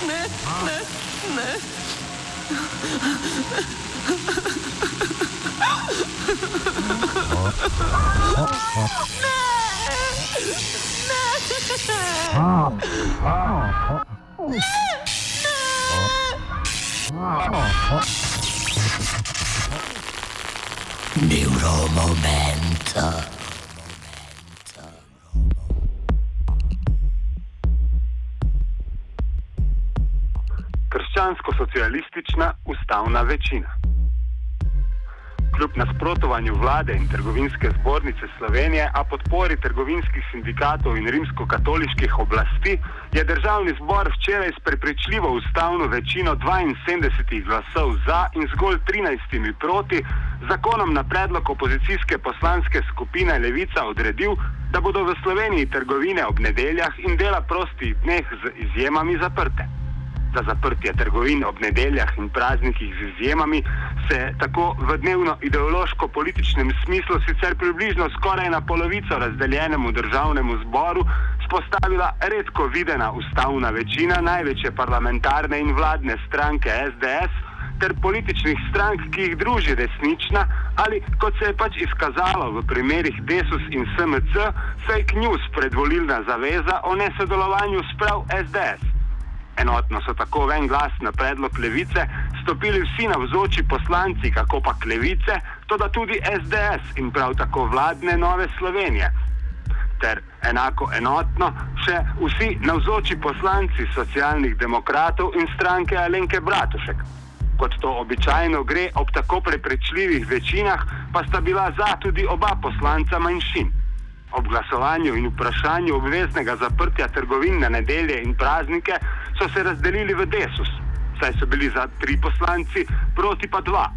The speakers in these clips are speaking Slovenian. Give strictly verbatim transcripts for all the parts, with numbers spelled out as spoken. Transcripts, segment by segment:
ne, ne, ne. Neuromomento. Krščansko-socialistična ustavna večina. Kljub nasprotovanju vlade in Trgovinske zbornice Slovenije, a podpori trgovinskih sindikatov in rimskokatoliških oblasti, je državni zbor včeraj s prepričljivo ustavno večino dvainsedemdesetih glasov za in zgolj trinajstimi proti zakonom na predlog opozicijske poslanske skupine Levica odredil, da bodo v Sloveniji trgovine ob nedeljah in dela prostih dneh z izjemami zaprte. Za zaprtje trgovin ob nedeljah in praznikih z izjemami se tako v dnevno-ideološko-političnem smislu sicer približno skoraj na polovico razdeljenemu državnemu zboru spostavila redko videna ustavna večina največje parlamentarne in vladne stranke S D S ter političnih strank, ki jih druži desnična ali, kot se je pač izkazalo v primerih Desus in S M C, fake news predvolilna zaveza o nesodelovanju s prav S D S. Enotno so tako v en glas na predlog Levice stopili vsi navzoči poslanci, kakopak Levice, toda tudi S D S in prav tako vladne Nove Slovenije. Ter enako enotno še vsi navzoči poslanci Socialnih demokratov in stranke Alenke Bratušek. Kot to običajno gre ob tako preprečljivih večinah, pa sta bila za tudi oba poslanca manjšin. Ob glasovanju in vprašanju obveznega zaprtja trgovin na nedelje in praznike so se razdelili v Desus, saj so bili za tri poslanci, proti pa dva.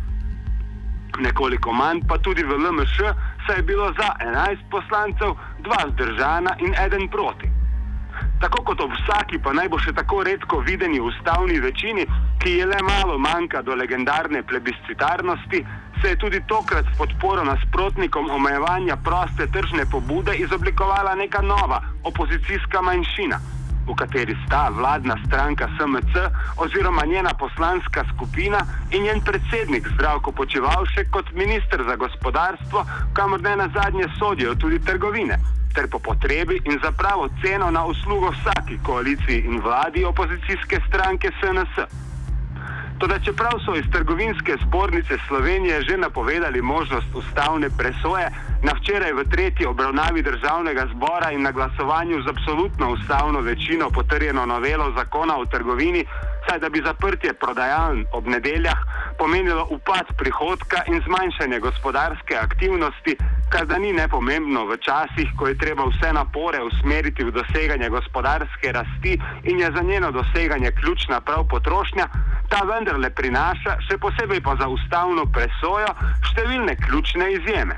Nekoliko manj pa tudi v L M Š, saj je bilo za enajst poslancev, dva vzdržana in eden proti. Tako kot ob vsaki pa naj bo še tako redko videni ustavni večini, ki je le malo manjka do legendarne plebiscitarnosti, se je tudi tokrat s podporo nasprotnikom omejevanja proste tržne pobude izoblikovala neka nova opozicijska manjšina, v kateri sta vladna stranka S M C oziroma njena poslanska skupina in njen predsednik Zdravko Počivalšek kot minister za gospodarstvo, kamor ne nazadnje sodijo tudi trgovine, ter po potrebi in za pravo ceno na uslugo vsaki koaliciji in vladi opozicijske stranke S N S. Toda čeprav so iz Trgovinske zbornice Slovenije že napovedali možnost ustavne presoje, na včeraj v tretji obravnavi državnega zbora in na glasovanju z absolutno ustavno večino potrjeno novelo zakona o trgovini, saj da bi zaprtje prodajaln ob nedeljah pomenilo upad prihodka in zmanjšanje gospodarske aktivnosti, kar da ni nepomembno v časih, ko je treba vse napore usmeriti v doseganje gospodarske rasti in je za njeno doseganje ključna prav potrošnja, ta vendarle prinaša, še posebej pa za ustavno presojo, številne ključne izjeme.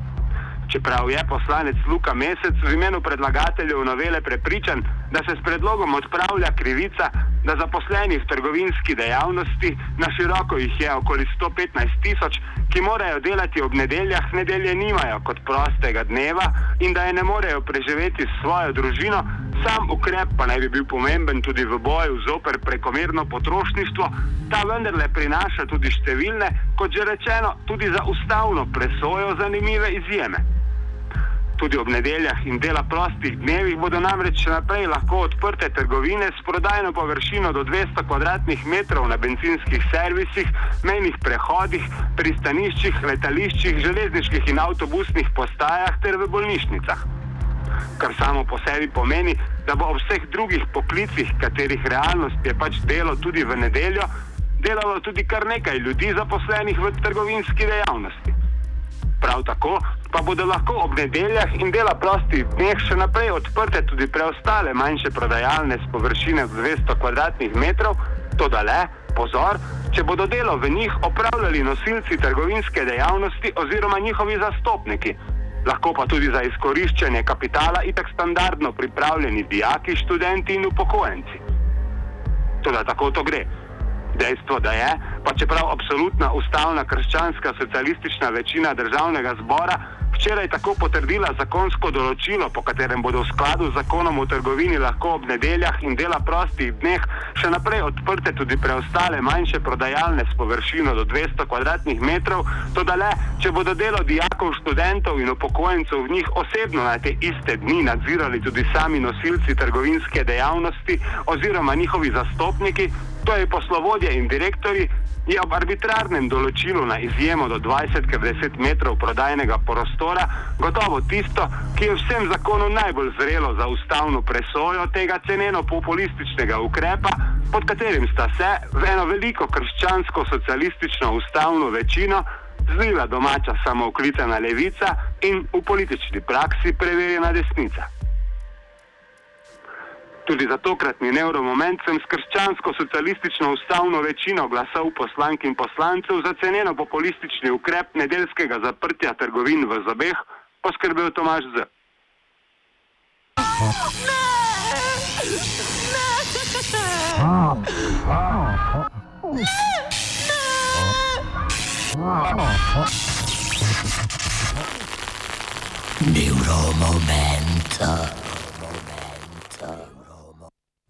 Čeprav je poslanec Luka Mesec v imenu predlagateljev novele prepričan, da se s predlogom odpravlja krivica, da zaposleni v trgovinski dejavnosti, na široko jih je okoli sto petnajst tisoč, ki morajo delati ob nedeljah, nedelje nimajo kot prostega dneva in da je ne morejo preživeti s svojo družino, sam ukrep pa naj bi bil pomemben tudi v boju zoper prekomerno potrošništvo, ta vendarle prinaša tudi številne, kot že rečeno, tudi za ustavno presojo zanimive izjeme. Tudi ob nedeljah in dela prostih dnevih bodo namreč še naprej lahko odprte trgovine s prodajno površino do dvesto kvadratnih metrov na bencinskih servisih, mejnih prehodih, pristaniščih, letališčih, železniških in avtobusnih postajah ter v bolnišnicah. Kar samo po sebi pomeni, da bo ob vseh drugih poklicih, katerih realnost je pač delo tudi v nedeljo, delalo tudi kar nekaj ljudi zaposlenih v trgovinski dejavnosti. Prav tako pa bodo lahko ob nedeljah in dela prostih dneh še naprej odprte tudi preostale manjše prodajalne s površine dvesto kvadratnih metrov, toda le, pozor, če bodo delo v njih opravljali nosilci trgovinske dejavnosti oziroma njihovi zastopniki, lahko pa tudi za izkoriščanje kapitala itak standardno pripravljeni dijaki, študenti in upokojenci. Toda tako to gre. Dejstvo, da je, pa čeprav absolutna ustavna krščanska socialistična večina državnega zbora včeraj tako potrdila zakonsko določilo, po katerem bodo v skladu z zakonom o trgovini lahko ob nedeljah in dela prostih dneh še naprej odprte tudi preostale manjše prodajalne s površino do dvesto kvadratnih metrov, toda le, če bodo delo dijakov, študentov in upokojencev v njih osebno na te iste dni nadzirali tudi sami nosilci trgovinske dejavnosti oziroma njihovi zastopniki, to je poslovodje in direktori, je ob arbitrarnem določilu na izjemo do dvajset krat deset metrov prodajnega prostora gotovo tisto, ki je vsem zakonu najbolj zrelo za ustavno presojo tega ceneno populističnega ukrepa, pod katerim sta se v eno veliko krščansko-socialistično ustavno večino zlila domača samooklicana levica in v politični praksi preverjena desnica. Tudi za tokratni nevromoment sem s krščansko-socialistično ustavno večino glasov poslank in poslancev za ceneno populistični ukrep nedeljskega zaprtja trgovin v zobeh poskrbel Tomaž Z. Neuromomento.